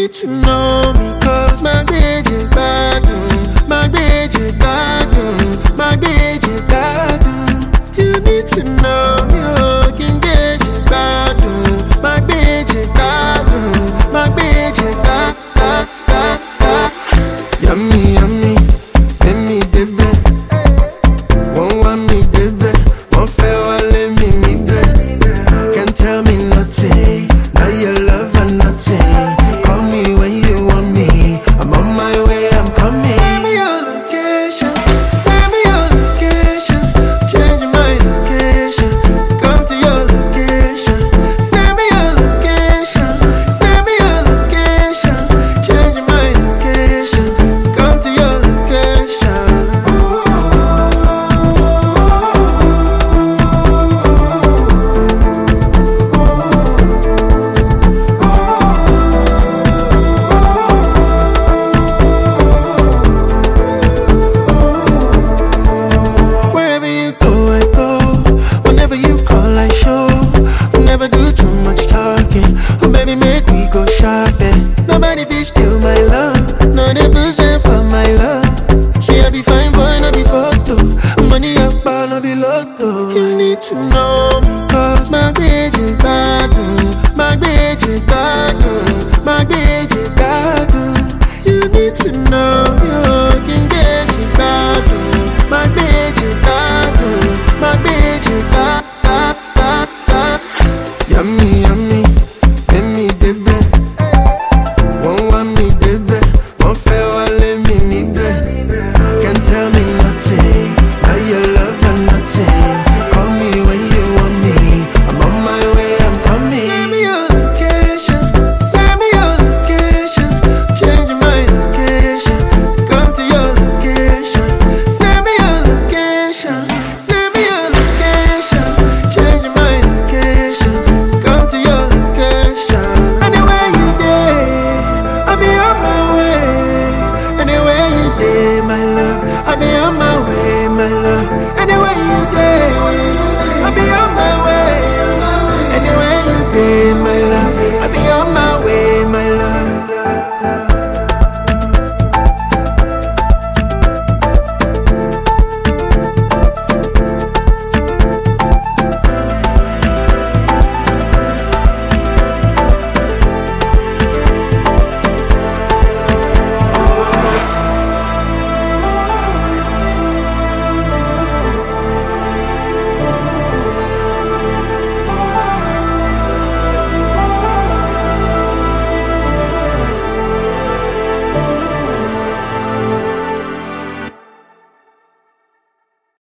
need to know me, cause my baby bad, my baby bad, my baby bad. You need to know me, oh, can get you bad, my baby bad, my baby bad, bad, bad, bad. Yummy, yummy, let me baby. Won't want me baby, won't fail, let me baby. Can't tell me nothing, now your love or nothing. Call me when you want me, I'm on my way, I'm coming. Send me your location, send me your location. Changing my location, come to your location. Send me your location, send me your location. Changing my location, come to your location. Wherever you go, I go. Whenever you call, I show. I never do too much talking. Oh, baby, make me go shopping. Nobody fit steal my love. No, they present for my love. She a be fine boy, no be photo. Money up, but no be lotto. You need to know me, cause my baby bad, my baby bad, my baby bad. You need to know me, oh, can get you bad, my baby bad, my baby bad, bad, bad, bad. Yummy.